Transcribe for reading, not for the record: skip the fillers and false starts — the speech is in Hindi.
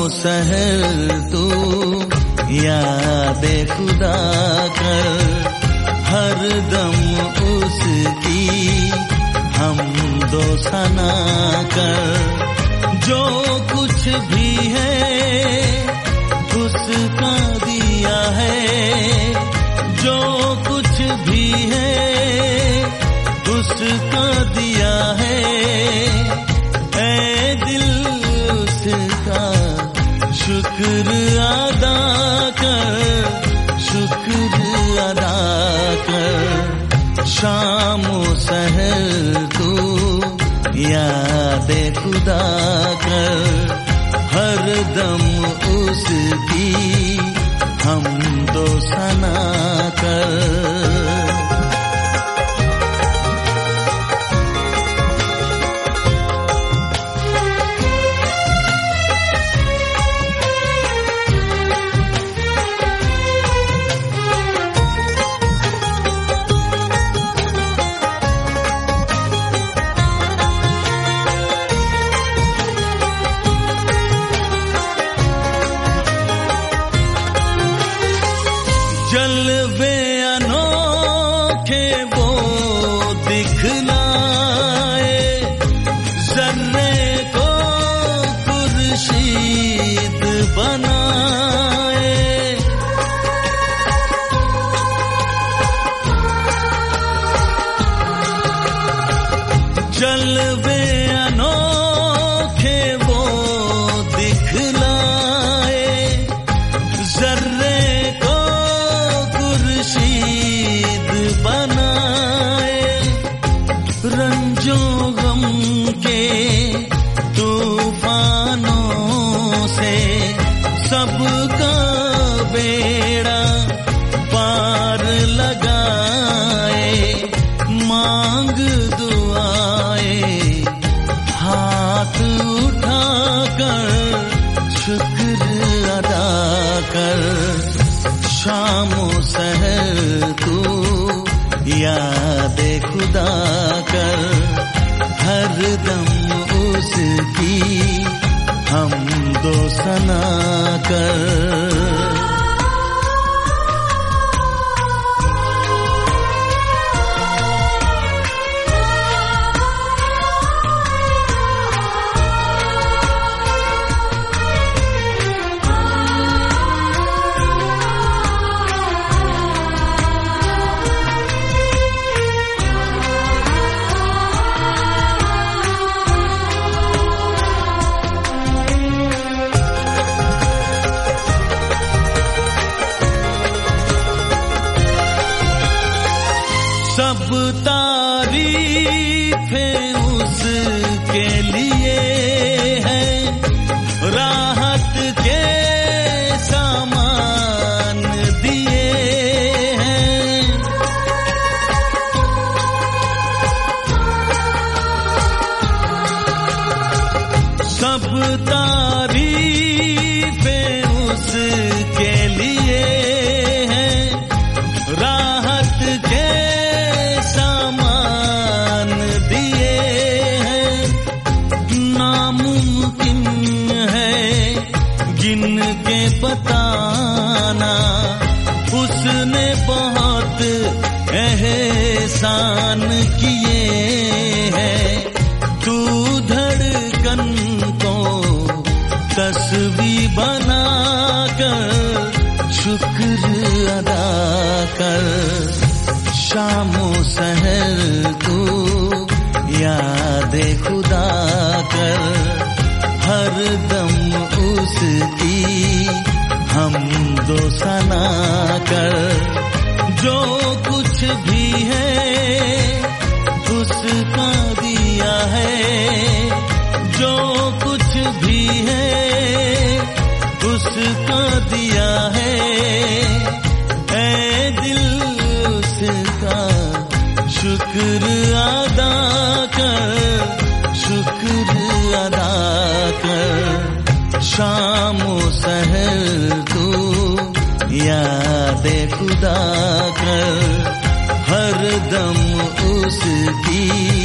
सहर तू याद खुदा कर, हर दम उसकी हमदो सना कर। जो कुछ भी है उसका दिया है, जो कुछ भी है उसका दिया है। ऐ दिल उसका शुक्र अदा कर, शुक्र अदा कर। शाम सहर तू याद खुदा कर, हर दम उसकी हमदो सना कर। जलवे अनोखे वो दिखलाए, जर्रे को खुर्शीद बनाए। जलवे अनोखे वो दिखलाए, जर्रे बनाए। रंजो गम के तूफानों से सबका बेड़ा पार लगाए। मांग दुआए हाथ उठाकर, शुक्र अदा कर। शाम सहर तू याद खुदा कर, हर दम उसकी हमदो सना कर। सब तारीफें उसके लिए है, राहत के सामान दिए हैं। सब तारीफें उसके लिए है, राहत के गिनके बताना उसने बहुत एहसान किए हैं। तू धड़कन को तस्बीह बना कर, शुक्र अदा कर। शामो सहर तू याद खुदा कर, हर दम उसकी हमदो सना कर। जो कुछ भी है उसका दिया है, जो कुछ भी है उसका दिया है। ऐ दिल उसका शुक्र अदा कर, शुक्र अदा कर। शामो सहर तू याद खुदा कर, हर दम उसकी